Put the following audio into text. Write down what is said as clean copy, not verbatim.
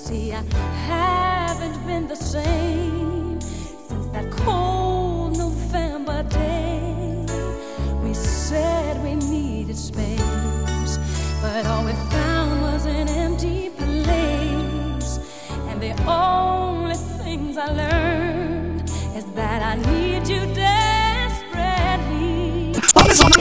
See, I haven't been the same since that cold November day. We said we needed space, but all we found was an empty place. And the only things I learned is that I need you desperately.